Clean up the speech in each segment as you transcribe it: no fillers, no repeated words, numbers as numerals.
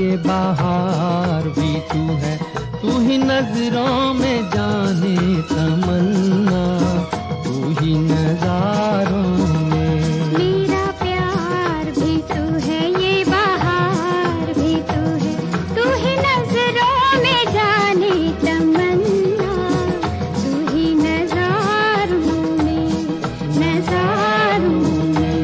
ये बहार भी तू है, तू ही नजरों में जाने तमन्ना, तू ही नजारों में। मेरा प्यार भी तू है, ये बहार भी तू है, तू ही नजरों में जाने तमन्ना, तू ही नजारों में, नजारों में।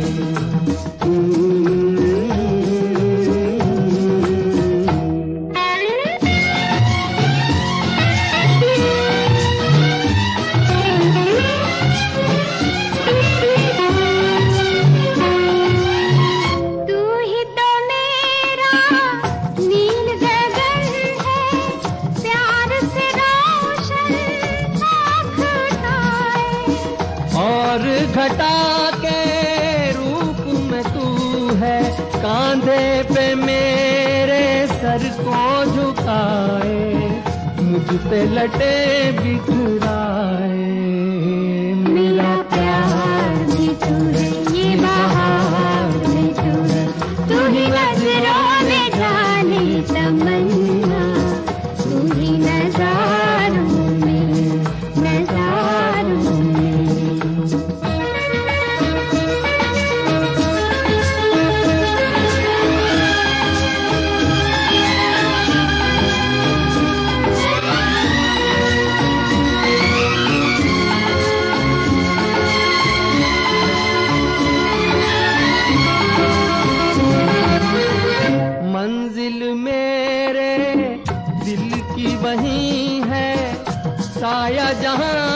और घटा के रूप में तू है, कांधे पे मेरे सर को झुकाए, मुझ पे लटे बिखराए। मेरा प्यार भी तू है, ये बहार भी तू है, तू ही नजरों में जाने तमन्ना, तू ही नजारों में, नजारों में। मंजिल मेरे दिल की वही है, साया जहां